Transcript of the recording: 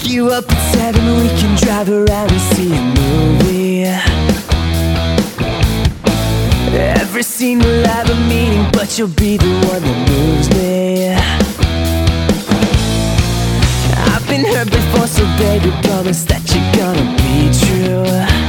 you up at 7, we can drive around and see a movie. Every scene will have a meaning, but you'll be the one that moves me. I've been hurt before, so baby, promise that you're gonna be true.